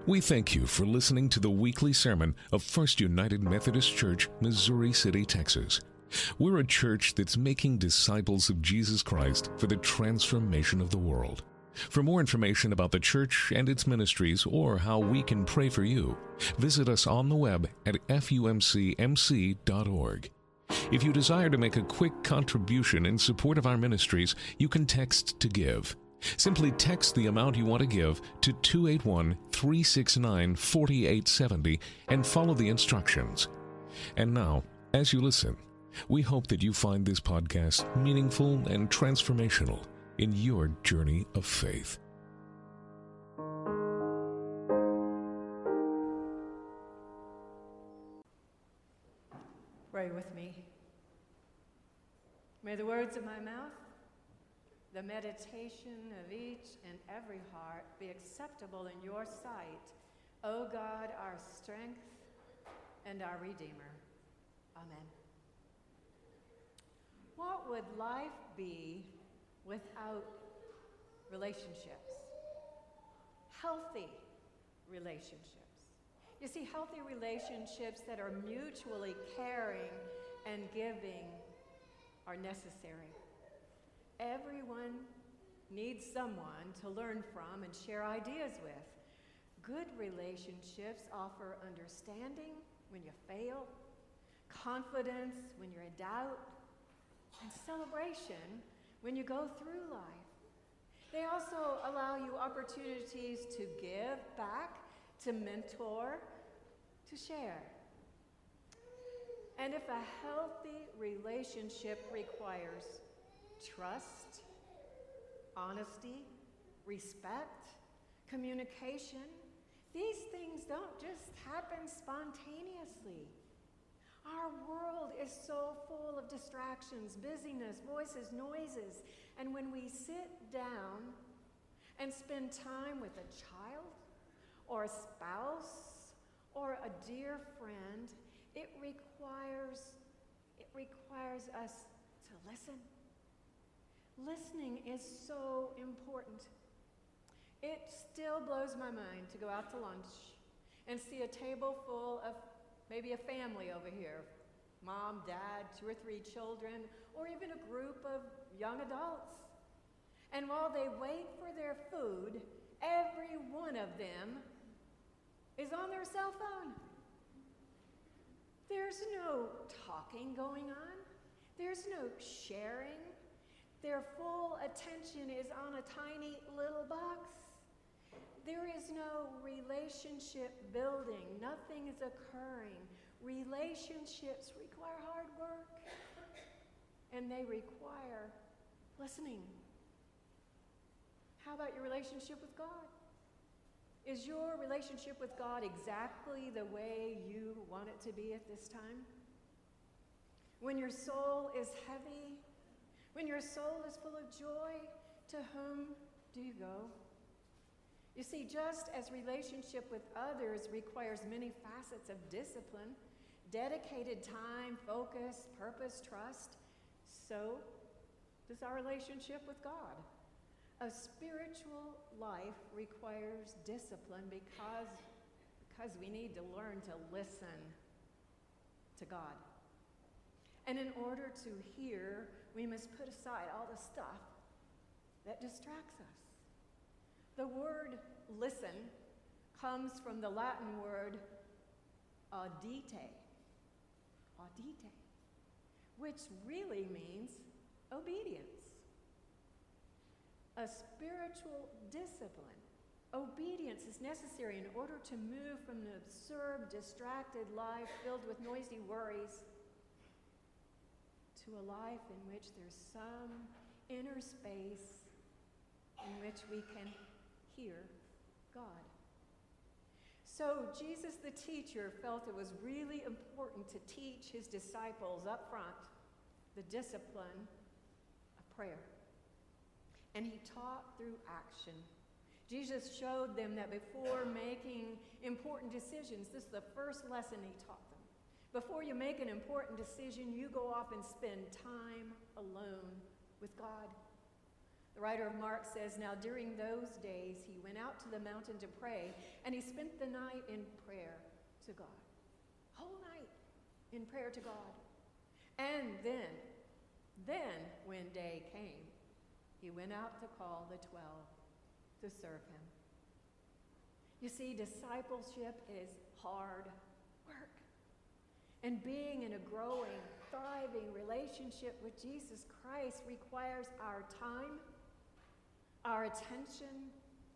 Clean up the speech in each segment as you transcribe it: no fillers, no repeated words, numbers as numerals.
We thank you for listening to the weekly sermon of First United Methodist Church, Missouri City, Texas. We're a church that's making disciples of Jesus Christ for the transformation of the world. For more information about the church and its ministries or how we can pray for you, visit us on the web at fumcmc.org. If you desire to make a quick contribution in support of our ministries, you can text to give. Simply text the amount you want to give to 281-369-4870 and follow the instructions. And now, as you listen, we hope that you find this podcast meaningful and transformational in your journey of faith. Pray with me. May the words of my mouth, the meditation of each and every heart be acceptable in your sight, O God, our strength and our Redeemer. Amen. What would life be without relationships? Healthy relationships. You see, healthy relationships that are mutually caring and giving are necessary. Everyone needs someone to learn from and share ideas with. Good relationships offer understanding when you fail, confidence when you're in doubt, and celebration when you go through life. They also allow you opportunities to give back, to mentor, to share. And if a healthy relationship requires trust, honesty, respect, communication, these things don't just happen spontaneously. Our world is so full of distractions, busyness, voices, noises, and when we sit down and spend time with a child or a spouse or a dear friend, it requires us to listen. Listening is so important. It still blows my mind to go out to lunch and see a table full of maybe a family over here, mom, dad, 2 or 3 children, or even a group of young adults. And while they wait for their food, every one of them is on their cell phone. There's no talking going on. There's no sharing. Their full attention is on a tiny little box. There is no relationship building. Nothing is occurring. Relationships require hard work, and they require listening. How about your relationship with God? Is your relationship with God exactly the way you want it to be at this time? When your soul is heavy, when your soul is full of joy, to whom do you go? You see, just as relationship with others requires many facets of discipline, dedicated time, focus, purpose, trust, so does our relationship with God. A spiritual life requires discipline because we need to learn to listen to God. And in order to hear, we must put aside all the stuff that distracts us. The word listen comes from the Latin word audite, which really means obedience. A spiritual discipline. Obedience is necessary in order to move from an absurd, distracted life filled with noisy worries to a life in which there's some inner space in which we can hear God. So Jesus the teacher felt it was really important to teach his disciples up front the discipline of prayer. And he taught through action. Jesus showed them that before making important decisions, this is the first lesson he taught them. Before you make an important decision, you go off and spend time alone with God. The writer of Mark says, "Now during those days he went out to the mountain to pray, and he spent the night in prayer to God." Whole night in prayer to God. And then when day came, he went out to call the 12 to serve him. You see, discipleship is hard work. And being in a growing, thriving relationship with Jesus Christ requires our time, our attention,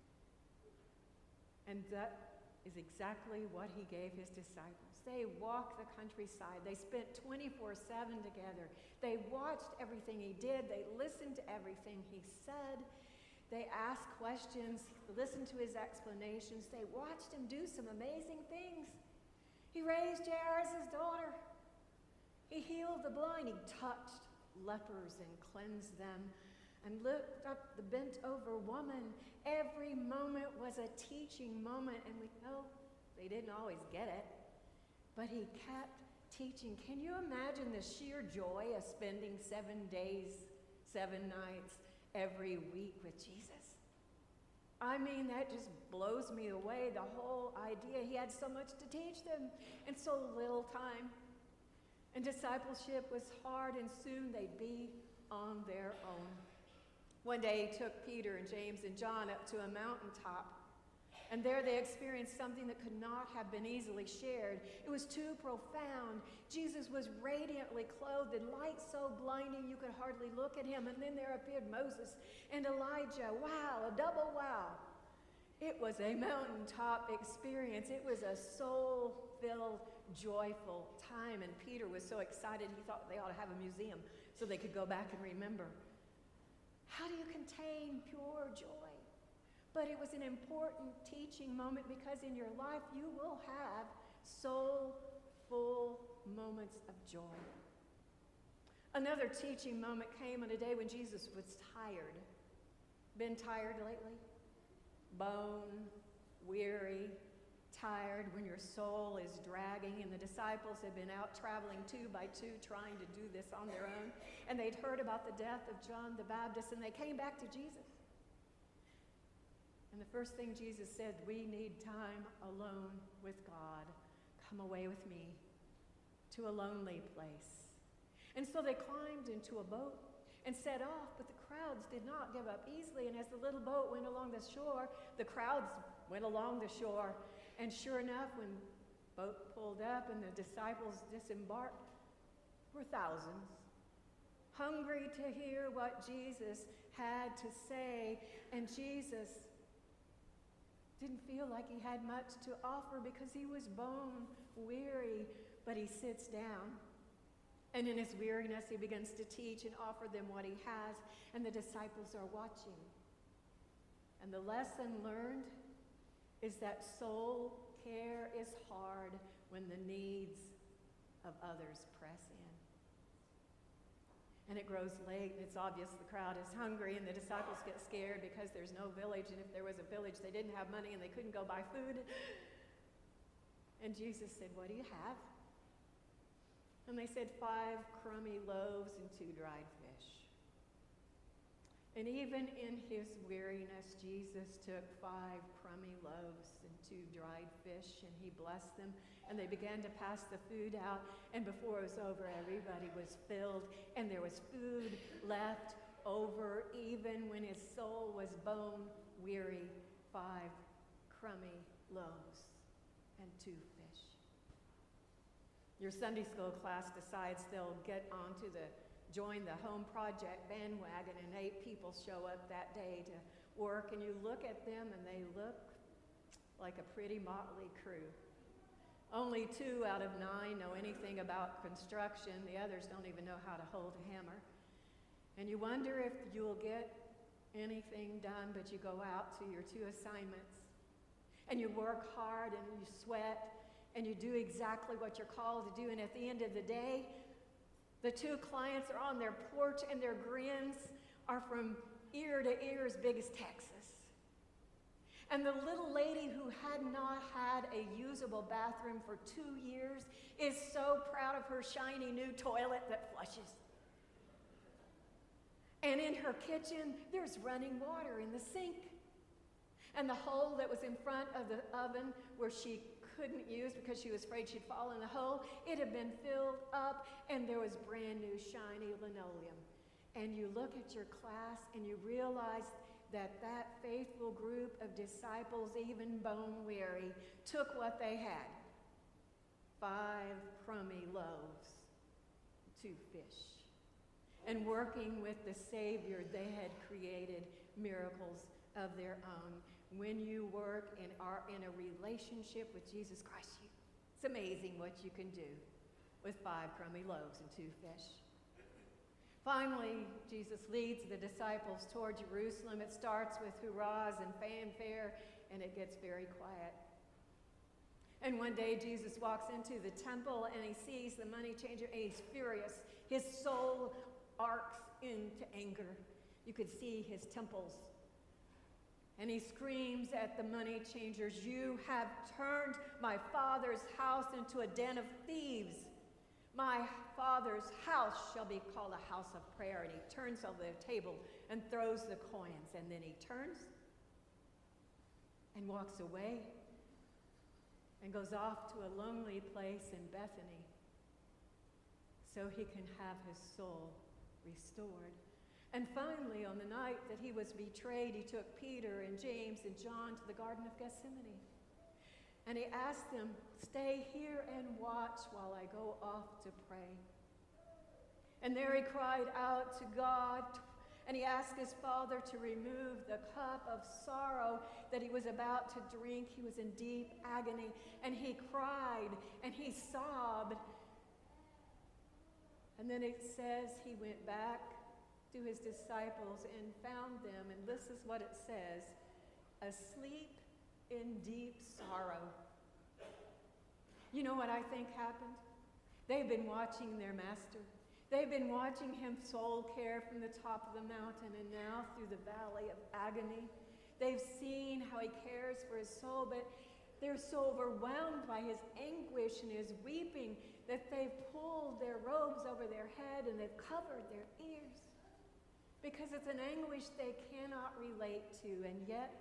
and that is exactly what he gave his disciples. They walked the countryside. They spent 24/7 together. They watched everything he did. They listened to everything he said. They asked questions, listened to his explanations. They watched him do some amazing things. He raised Jairus' daughter. He healed the blind. He touched lepers and cleansed them and lifted up the bent-over woman. Every moment was a teaching moment, and we know they didn't always get it, but he kept teaching. Can you imagine the sheer joy of spending 7 days, 7 nights, every week with Jesus? I mean, that just blows me away, the whole idea. He had so much to teach them and so little time. And discipleship was hard, and soon they'd be on their own. One day he took Peter and James and John up to a mountaintop, and there they experienced something that could not have been easily shared. It was too profound. Jesus was radiantly clothed in light so blinding you could hardly look at him. And then there appeared Moses and Elijah. Wow, a double wow. It was a mountaintop experience. It was a soul-filled, joyful time. And Peter was so excited he thought they ought to have a museum so they could go back and remember. How do you contain pure joy? But it was an important teaching moment, because in your life you will have soul-full moments of joy. Another teaching moment came on a day when Jesus was tired. Been tired lately? Bone, weary, tired when your soul is dragging, and the disciples had been out traveling 2 by 2 trying to do this on their own, and they'd heard about the death of John the Baptist, and they came back to Jesus. And the first thing Jesus said, "We need time alone with God. Come away with me to a lonely place." And so they climbed into a boat and set off, but the crowds did not give up easily. And as the little boat went along the shore, the crowds went along the shore. And sure enough, when the boat pulled up and the disciples disembarked, were thousands, hungry to hear what Jesus had to say. And Jesus didn't feel like he had much to offer because he was bone weary, but he sits down. And in his weariness, he begins to teach and offer them what he has, and the disciples are watching. And the lesson learned is that soul care is hard when the needs of others press in. And it grows late, and it's obvious the crowd is hungry, and the disciples get scared because there's no village, and if there was a village, they didn't have money, and they couldn't go buy food. And Jesus said, "What do you have?" And they said, 5 crummy loaves and 2 dried fish. And even in his weariness, Jesus took 5 crummy loaves and 2 dried fish, and he blessed them, and they began to pass the food out, and before it was over, everybody was filled, and there was food left over, even when his soul was bone weary. 5 crummy loaves and 2 fish. Your Sunday school class decides they'll get onto join the home project bandwagon, and 8 people show up that day to work, and you look at them and they look like a pretty motley crew. Only 2 out of 9 know anything about construction. The others don't even know how to hold a hammer. And you wonder if you'll get anything done, but you go out to your 2 assignments, and you work hard and you sweat, and you do exactly what you're called to do, and at the end of the day, the 2 clients are on their porch, and their grins are from ear to ear as big as Texas. And the little lady who had not had a usable bathroom for 2 years is so proud of her shiny new toilet that flushes. And in her kitchen, there's running water in the sink. And the hole that was in front of the oven where she couldn't use because she was afraid she'd fall in the hole, it had been filled up, and there was brand new shiny linoleum. And you look at your class and you realize that that faithful group of disciples, even bone weary, took what they had. 5 crummy loaves, 2 fish. And working with the Savior, they had created miracles of their own. When you work and are in a relationship with Jesus Christ, it's amazing what you can do with 5 crummy loaves and 2 fish. Finally, Jesus leads the disciples toward Jerusalem. It starts with hurrahs and fanfare, and it gets very quiet. And one day, Jesus walks into the temple, and he sees the money changer, and he's furious. His soul arcs into anger. You could see his temples. And he screams at the money changers, "You have turned my Father's house into a den of thieves. My Father's house shall be called a house of prayer." And he turns over the table and throws the coins. And then he turns and walks away and goes off to a lonely place in Bethany so he can have his soul restored. And finally, on the night that he was betrayed, he took Peter and James and John to the Garden of Gethsemane. And he asked them, "Stay here and watch while I go off to pray." And there he cried out to God, and he asked his Father to remove the cup of sorrow that he was about to drink. He was in deep agony, and he cried, and he sobbed. And then it says he went back to his disciples and found them, and this is what it says, asleep in deep sorrow. You know what I think happened? They've been watching their master. They've been watching him soul care from the top of the mountain and now through the valley of agony. They've seen how he cares for his soul, but they're so overwhelmed by his anguish and his weeping that they've pulled their robes over their head and they've covered their ears because it's an anguish they cannot relate to, and yet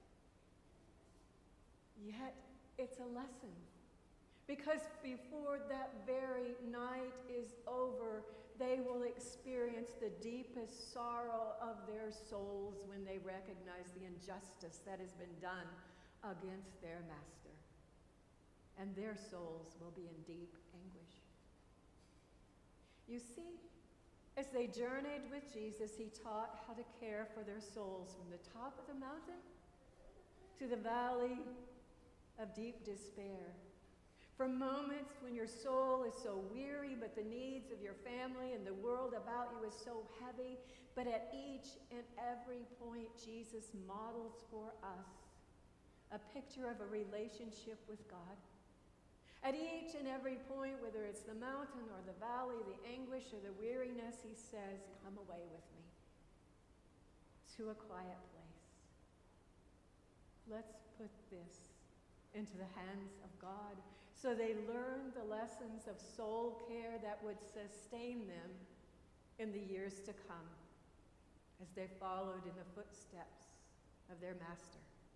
it's a lesson. Because before that very night is over, they will experience the deepest sorrow of their souls when they recognize the injustice that has been done against their master. And their souls will be in deep anguish. You see, as they journeyed with Jesus, he taught how to care for their souls from the top of the mountain to the valley of deep despair. From moments when your soul is so weary, but the needs of your family and the world about you is so heavy, but at each and every point, Jesus models for us a picture of a relationship with God. At each and every point, whether it's the mountain or the valley, the anguish or the weariness, he says, "Come away with me to a quiet place. Let's put this into the hands of God." So they learned the lessons of soul care that would sustain them in the years to come as they followed in the footsteps of their master.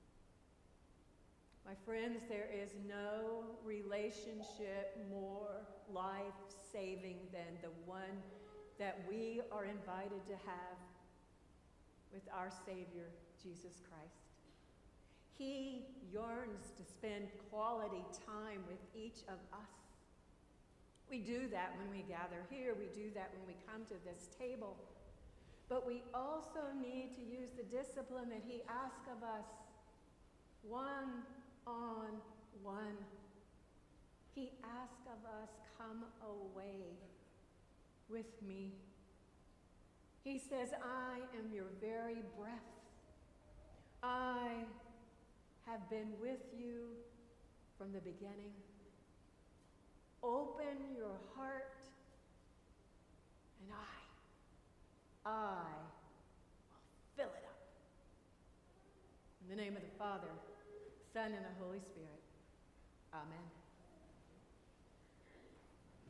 My friends, there is no relationship more life-saving than the one that we are invited to have with our Savior, Jesus Christ. He yearns to spend quality time with each of us. We do that when we gather here. We do that when we come to this table. But we also need to use the discipline that he asks of us, one-on-one. He asks of us, "Come away with me." He says, "I am your very breath. I have been with you from the beginning. Open your heart, and I will fill it up." In the name of the Father, Son, and the Holy Spirit. Amen.